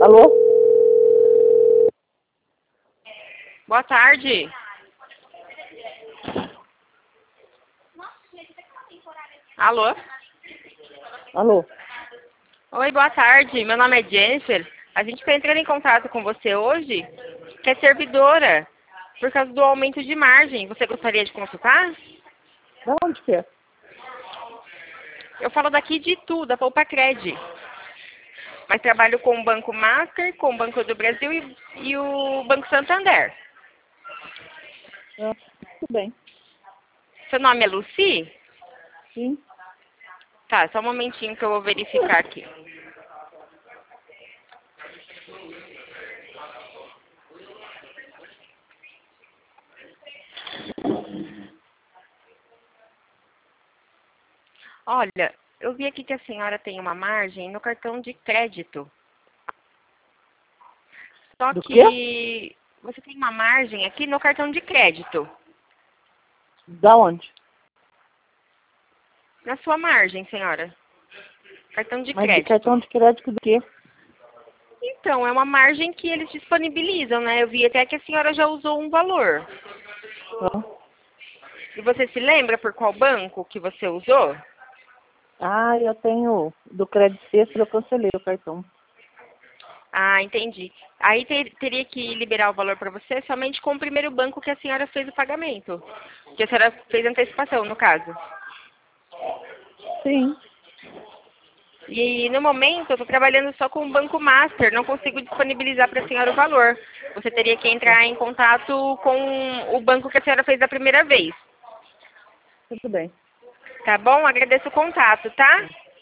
Alô? Boa tarde. Alô? Alô? Oi, boa tarde. Meu nome é Jennifer. A gente está entrando em contato com você hoje, que é servidora, por causa do aumento de margem. Você gostaria de consultar? Da onde que é? Eu falo daqui de Itu, da Poupa-Cred. Mas trabalho com o Banco Master, com o Banco do Brasil e o Banco Santander. Ah, tudo bem. Seu nome é Lucy? Sim. Tá, só um momentinho que eu vou verificar aqui. Olha, eu vi aqui que a senhora tem uma margem no cartão de crédito. Só Do quê? que você tem uma margem aqui no cartão de crédito. Da onde? Na sua margem, senhora. Cartão de Mas de crédito. cartão de crédito do quê? Então, é uma margem que eles disponibilizam, né? Eu vi até que a senhora já usou um valor. Ah, E você se lembra por qual banco que você usou? eu tenho do crédito sexto, eu cancelei o cartão. Ah, entendi. Aí teria que liberar o valor para você somente com o primeiro banco que a senhora fez o pagamento. Que a senhora fez antecipação, no caso. Sim. E no momento eu estou trabalhando só com o Banco Master, não consigo disponibilizar para a senhora o valor. Você teria que entrar em contato com o banco que a senhora fez da primeira vez. Tudo bem. Tá bom? Agradeço o contato, tá?